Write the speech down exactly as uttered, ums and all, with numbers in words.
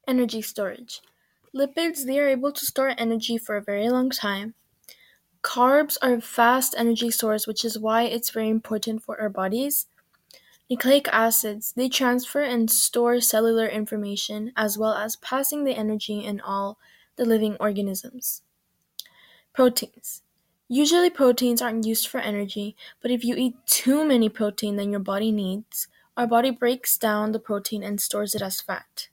Energy storage. Lipids, they are able to store energy for a very long time. Carbs are a fast energy source, which is why it's very important for our bodies. Nucleic acids, they transfer and store cellular information as well as passing the energy in all the living organisms. Proteins. Usually proteins aren't used for energy, but if you eat too many protein than your body needs, our body breaks down the protein and stores it as fat.